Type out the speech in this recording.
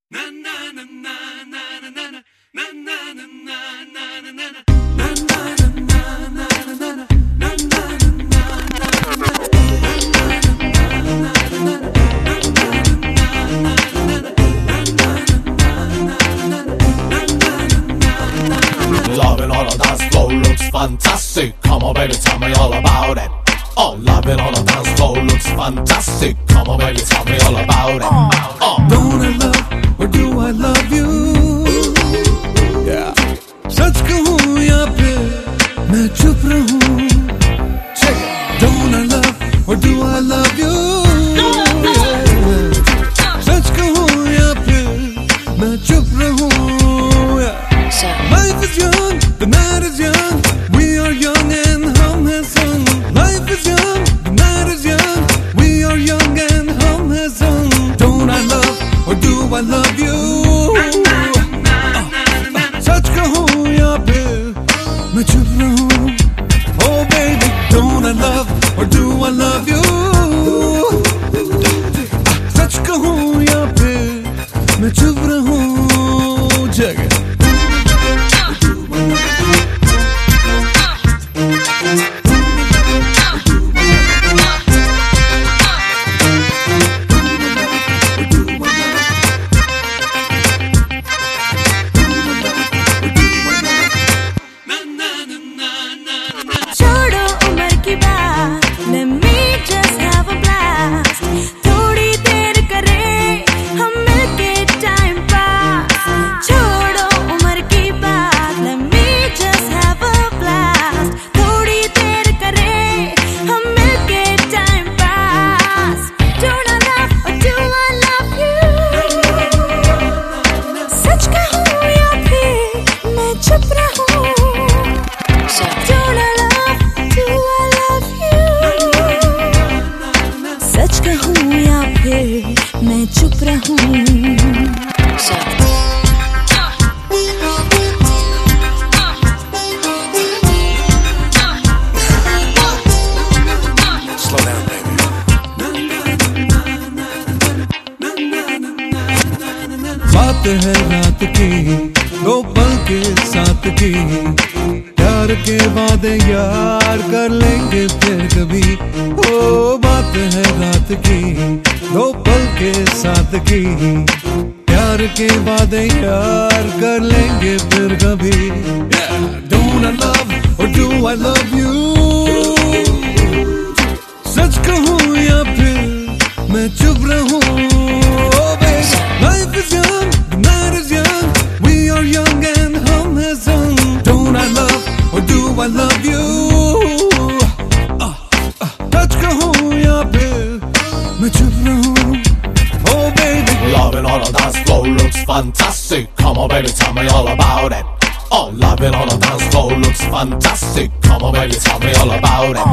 Loving on a dance floor looks fantastic. Come on, baby, tell me all about it. Oh, loving on a dance floor looks fantastic. Come on, baby, tell me all about it. Don't I love or do I love you? Yeah. सच कहूँ या फिर मैं चुप रहूँ? Don't I love or do I love you? सच कहूँ या फिर मैं चुप रहूँ? Life is young, the night is young. We are young and hum has sung. Life is young, the night is young. We are young and hum has sung. Don't I love or do I love you? सच कहूँ या फिर मैं चुप रहूँ? Oh baby, don't I love or do I love you? सच कहूँ या फिर मैं चुप रहूँ? जगह मैं चुप रहूं? बात है रात की दो पल के साथ की, प्यार के वादे यार कर लेंगे फिर कभी। ओ बात है रात की दो पल के साथ की, प्यार के वादे यार कर लेंगे फिर कभी। Don't I love or do I love you? सच कहूँ या फिर मैं चुप रहूँ? Oh baby, life is young, the night is young. We are young and hum has sung. Don't I love or do I love you? सच कहूँ या फिर मैं चुप रहूँ? Oh baby, loving on a dance floor looks fantastic. Come on, baby, tell me all about it. Oh, loving on a dance floor looks fantastic. Come on, baby, tell me all about it.